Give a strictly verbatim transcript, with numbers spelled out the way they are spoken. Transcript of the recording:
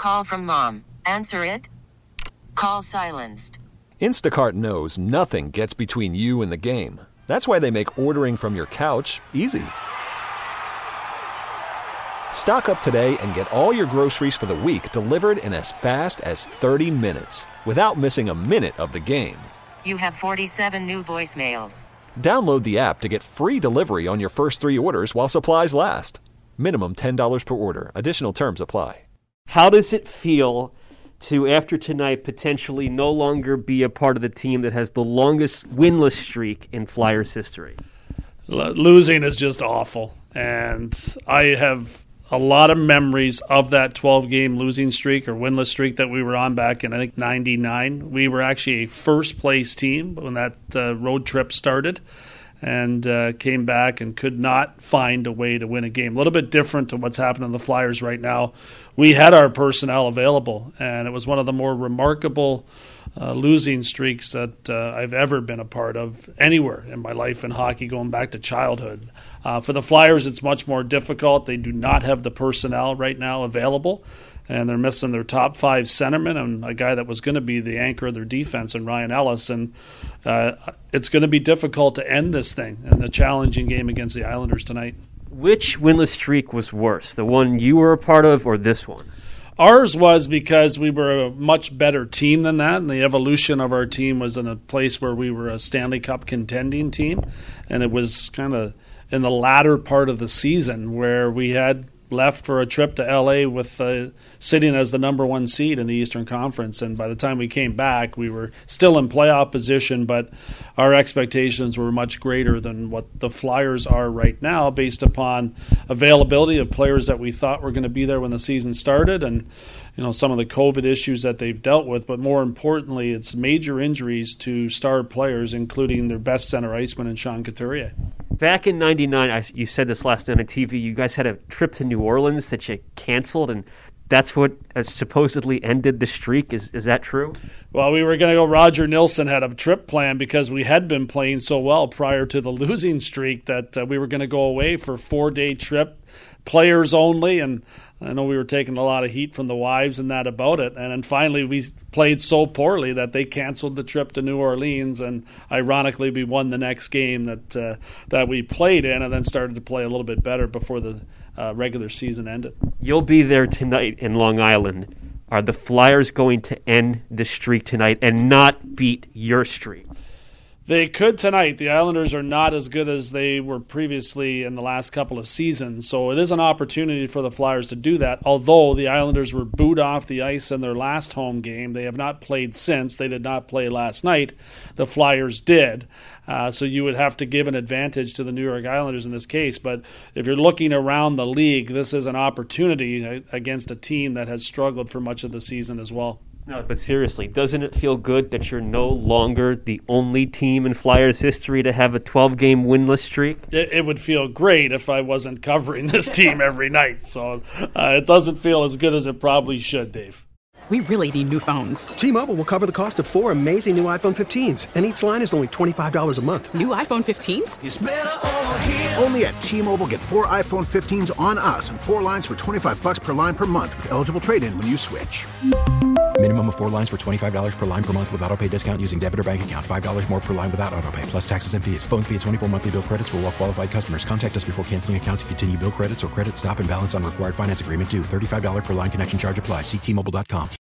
call from mom. Answer it. Call silenced. Instacart knows nothing gets between you and the game. That's why they make ordering from your couch easy. Stock up today and get all your groceries for the week delivered in as fast as thirty minutes without missing a minute of the game. You have forty-seven new voicemails. Download the app to get free delivery on your first three orders while supplies last. Minimum ten dollars per order. Additional terms apply. How does it feel to, after tonight, potentially no longer be a part of the team that has the longest winless streak in Flyers history? L- losing is just awful. And I have a lot of memories of that twelve-game losing streak or winless streak that we were on back in, I think, ninety-nine. We were actually a first-place team when that uh, road trip started and uh, came back and could not find a way to win a game. A little bit different to what's happening to the Flyers right now. We had our personnel available, and it was one of the more remarkable uh, losing streaks that uh, I've ever been a part of anywhere in my life in hockey, going back to childhood. Uh, for the Flyers, it's much more difficult. They do not have the personnel right now available, and they're missing their top five centermen and a guy that was going to be the anchor of their defense, and Ryan Ellis. And uh, it's going to be difficult to end this thing in the challenging game against the Islanders tonight. Which winless streak was worse, the one you were a part of or this one? Ours was because we were a much better team than that, and the evolution of our team was in a place where we were a Stanley Cup contending team, and it was kind of in the latter part of the season where we had left for a trip to L A with uh, sitting as the number one seed in the Eastern Conference. And by the time we came back, we were still in playoff position, but our expectations were much greater than what the Flyers are right now based upon availability of players that we thought were going to be there when the season started and you know some of the COVID issues that they've dealt with. But more importantly, it's major injuries to star players, including their best center iceman in Sean Couturier. Back in ninety-nine, I, you said this last night on T V, you guys had a trip to New Orleans that you canceled, and that's what uh, supposedly ended the streak. Is is that true? Well, we were going to go. Roger Nilsson had a trip planned because we had been playing so well prior to the losing streak that uh, we were going to go away for a four-day trip, players only, and I know we were taking a lot of heat from the wives and that about it. And then finally we played so poorly that they canceled the trip to New Orleans, and ironically we won the next game that uh, that we played in and then started to play a little bit better before the uh, regular season ended. You'll be there tonight in Long Island. Are the Flyers going to end the streak tonight and not beat your streak? They could tonight. The Islanders are not as good as they were previously in the last couple of seasons, so it is an opportunity for the Flyers to do that. Although the Islanders were booed off the ice in their last home game, they have not played since. They did not play last night. The Flyers did. Uh, so you would have to give an advantage to the New York Islanders in this case. But if you're looking around the league, this is an opportunity against a team that has struggled for much of the season as well. No, but seriously, doesn't it feel good that you're no longer the only team in Flyers history to have a twelve-game winless streak? It, it would feel great if I wasn't covering this team every night. So uh, it doesn't feel as good as it probably should, Dave. We really need new phones. T-Mobile will cover the cost of four amazing new iPhone fifteens, and each line is only twenty-five dollars a month. New iPhone fifteens? It's better over here. Only at T-Mobile, get four iPhone fifteens on us and four lines for twenty-five dollars per line per month with eligible trade-in when you switch. Minimum of four lines for twenty-five dollars per line per month with autopay discount using debit or bank account. five dollars more per line without autopay, plus taxes and fees. Phone fee at twenty-four monthly bill credits for well-qualified customers. Contact us before canceling account to continue bill credits or credit stop and balance on required finance agreement due. thirty-five dollars per line connection charge applies. See T Mobile dot com.